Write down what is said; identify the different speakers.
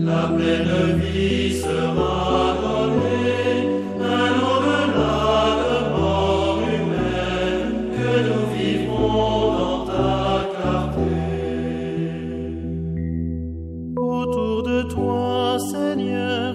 Speaker 1: La pleine vie sera donnée, un au-delà de mort humaine, que nous vivrons dans ta clarté.
Speaker 2: Autour de toi, Seigneur,